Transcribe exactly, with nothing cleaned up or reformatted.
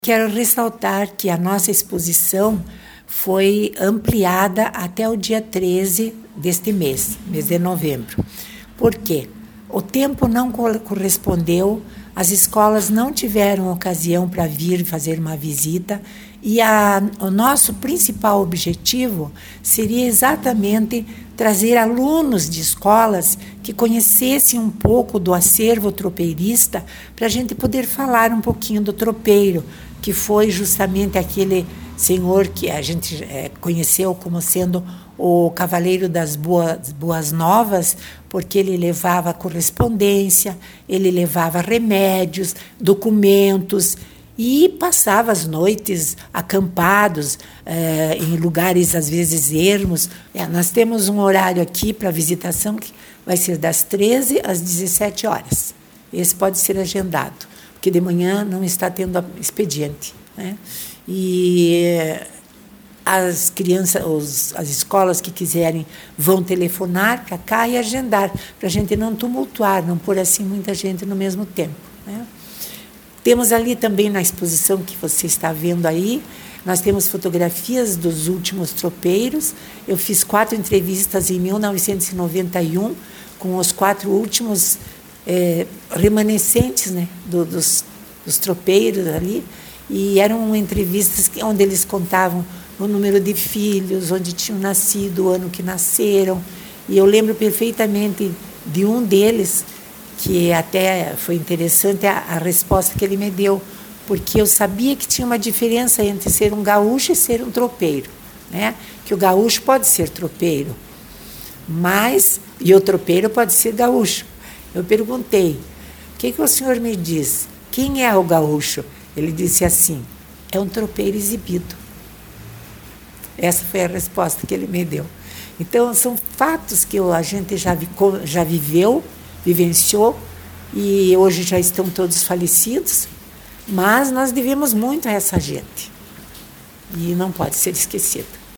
Quero ressaltar que a nossa exposição foi ampliada até o dia treze deste mês, mês de novembro. Por quê? O tempo não correspondeu, as escolas não tiveram ocasião para vir fazer uma visita e a, o nosso principal objetivo seria exatamente trazer alunos de escolas que conhecessem um pouco do acervo tropeirista para a gente poder falar um pouquinho do tropeiro, que foi justamente aquele senhor que a gente é, conheceu como sendo o Cavaleiro das Boas, Boas Novas, porque ele levava correspondência, ele levava remédios, documentos e passava as noites acampados é, em lugares às vezes ermos. É, nós temos um horário aqui para visitação que vai ser das treze às dezessete horas. Esse pode ser agendado, porque de manhã não está tendo expediente, né? E as crianças, os, as escolas que quiserem vão telefonar para cá e agendar, para a gente não tumultuar, não pôr assim muita gente no mesmo tempo, né? Temos ali também na exposição que você está vendo aí, nós temos fotografias dos últimos tropeiros. Eu fiz quatro entrevistas em mil novecentos e noventa e um com os quatro últimos É, remanescentes, né, do, dos, dos tropeiros ali, e eram entrevistas onde eles contavam o número de filhos, onde tinham nascido, o ano que nasceram, e eu lembro perfeitamente de um deles, que até foi interessante a, a resposta que ele me deu, porque eu sabia que tinha uma diferença entre ser um gaúcho e ser um tropeiro, né, que o gaúcho pode ser tropeiro, mas, e o tropeiro pode ser gaúcho. Eu perguntei, o que, que o senhor me diz? Quem é o gaúcho? Ele disse assim, é um tropeiro exibido. Essa foi a resposta que ele me deu. Então, são fatos que a gente já, vi, já viveu, vivenciou, e hoje já estão todos falecidos, mas nós devemos muito a essa gente. E não pode ser esquecido.